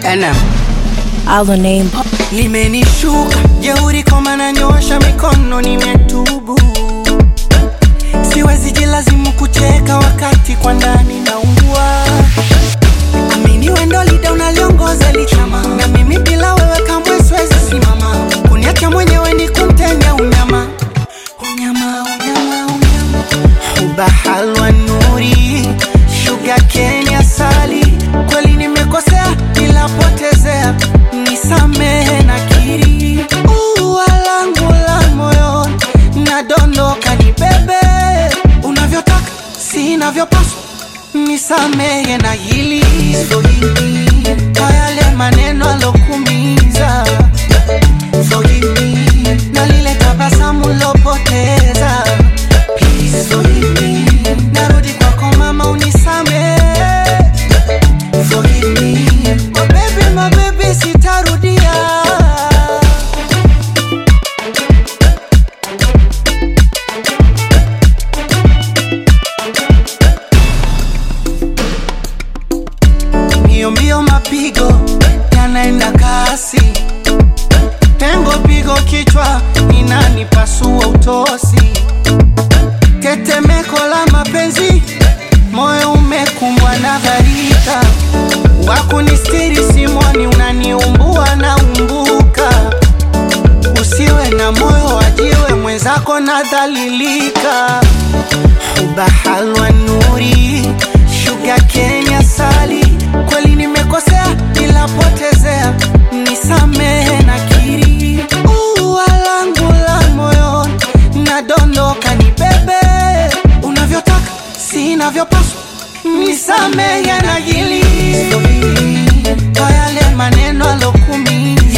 NM Our name limenishuka jeuri koma na nyosha mikono nimetubu. Siwezi jilazimu kucheka wakati kwa ndani naungua. Amini wendo lida unaliongoza lichama, na mimi bila wewe kamwe siwezi simama. Kuniacha mwenyewe ni kuntenya unyama. Unyama, unyama, unyama. Huba halwa nuri, sugar cane asali. Kweli nimekosea ila potezea, nisamehe nakiri. Langu la moyo nadondoka nibebe. Unavyotaka sinavyopaswa, nisamehe na hili. Forgive me kwa yale maneno alokumiza. Forgive me na lile tabasamu lopoteza. Please forgive me, narudi kwako mama unisamehe. Forgive me, my baby sitarudia. Mbio mapigo yanaenda kasi, pengo pigo kichwa inanipasua utosi. Tetemeko la mapenzi, moyo umekumbwa na gharika. Wakunistiri simoni unaniumbua na umbuka. Usiwe na moyo wajiwe mwenzako na dhalilika. Huba halwa nuri, sugar cane asali. Kweli nimekosea ila potezea, nisamehe nakiri. Langu la moyo nadondoka nibebe. Unavyotaka sinavyopaswa, nisamehe na hili. Kwa yale maneno alokumiza.